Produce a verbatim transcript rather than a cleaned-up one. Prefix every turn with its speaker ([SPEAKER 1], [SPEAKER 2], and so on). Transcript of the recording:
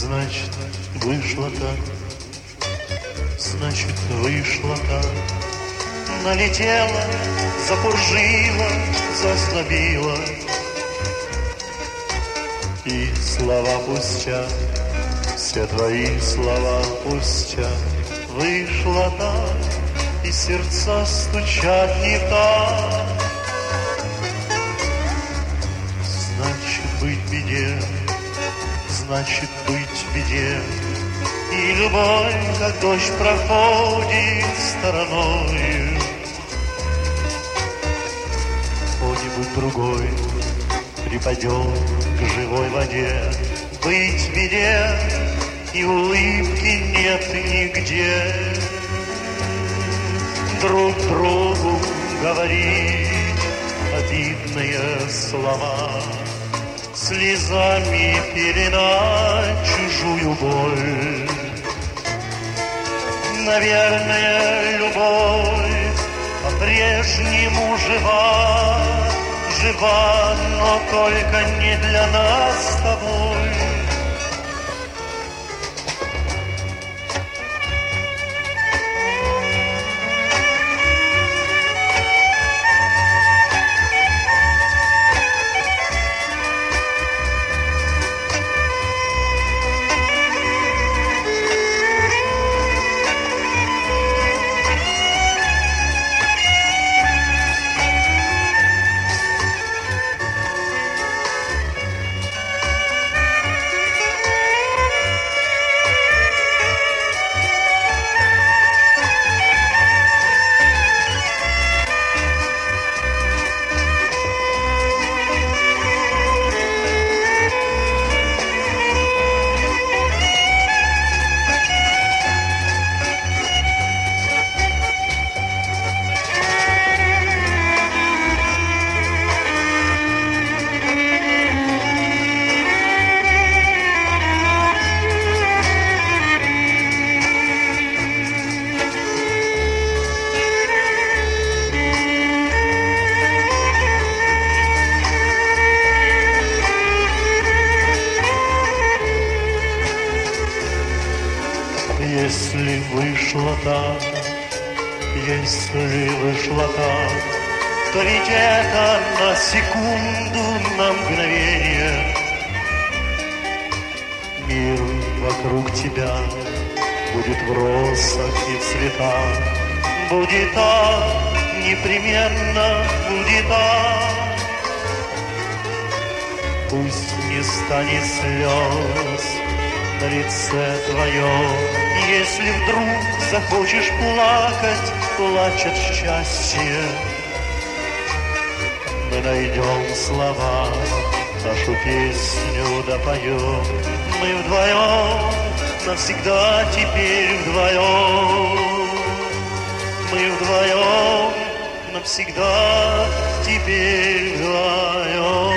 [SPEAKER 1] Значит, вышло так, значит, вышло так. Налетела, запуржила, заслабила. И слова пустят, все твои слова пустят. Вышло так, и сердца стучат не так. Значит, быть в беде, значит, быть в беде. И любовь, как дождь, проходит стороною. Кто-нибудь другой припадет к живой воде. Быть в беде, и улыбки нет нигде. Друг другу говорить обидные слова, слезами пеленать чужую боль. Наверное, любовь по-прежнему жива, жива, но только не для нас с тобой. Если вышло так, если вышло так, то ведь это на секунду, на мгновение. Мир вокруг тебя будет в росах и в цветах. Будет так, непременно будет так. Пусть не станет слез на лице твоем. Если вдруг захочешь плакать, плачь от счастья. Мы найдем слова, нашу песню допоем. Мы вдвоем, навсегда теперь вдвоем. Мы вдвоем, навсегда теперь вдвоем.